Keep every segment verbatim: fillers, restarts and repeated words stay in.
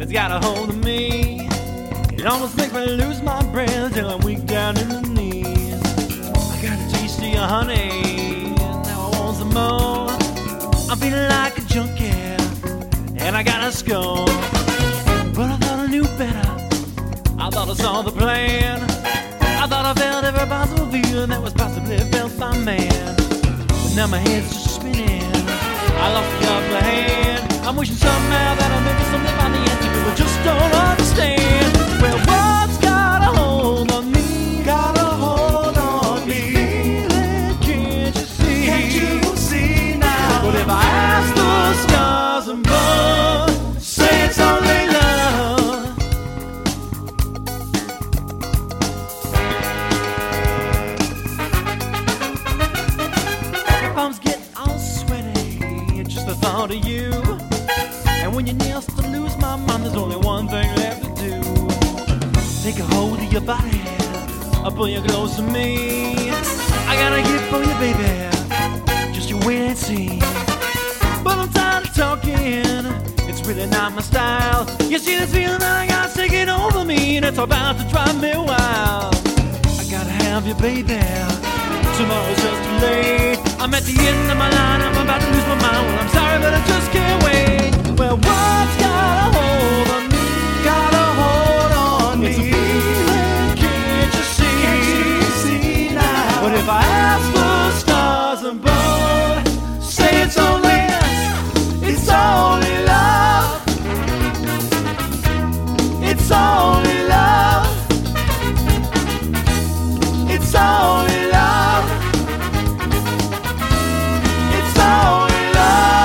that's got a hold of me. It almost makes me lose my breath till I'm weak down in the knees. I got a taste of your honey, now I want some more. I'm feeling like a junkie, and I got a score. But I thought I knew better, I thought I saw the plan. I thought I felt every possible feeling that was possibly felt by man. But now my head's just spinning, I lost the upper hand. I'm wishing somehow that I'll make something by the answer, but I just don't understand. Well, what's got a hold on me? Got a hold on me. Feeling, can't you see? Can't you see now? But if I ask the stars above, say it's only love. My palms get all sweaty, it's just the thought of you. And when you're near to lose my mind, there's only one thing left to do. Take a hold of your body, I'll pull you close to me. I got a gift for you, baby, just you wait and see. But I'm tired of talking, it's really not my style. You see this feeling that I got taking over me, and it's about to drive me wild. I gotta have you, baby, tomorrow's just too late. I'm at the end of my line, I'm about to lose my mind. Well, I'm sorry, but I just can't wait. Well, what's got a hold on me? Got a hold on me. It's a feeling, can't you see? Can't you see now? But if I ask the stars above, say it's only us, it's only love. It's only love. It's only love. It's only love.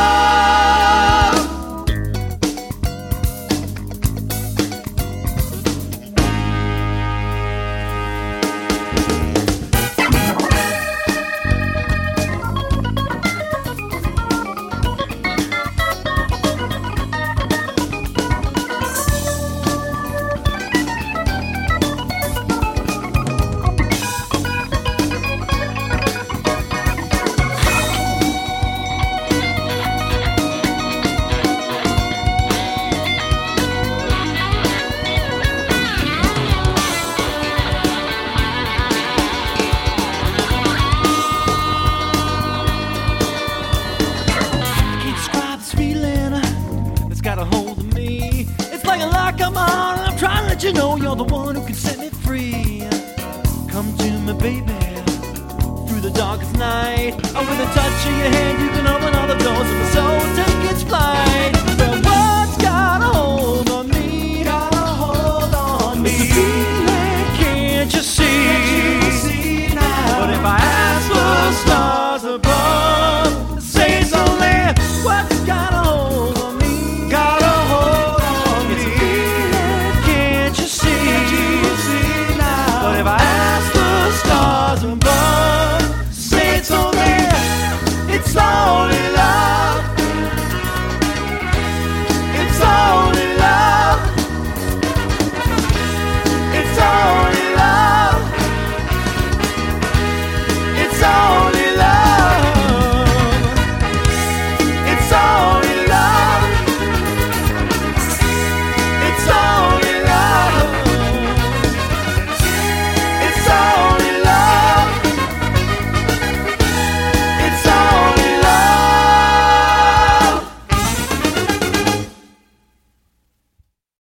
Got a hold of me. It's like a lock I'm on, and I'm trying to let you know you're the one who can set me free. Come to me, baby, through the darkest night. Oh, with a touch of your hand, you can open all the doors of my soul, take its flight.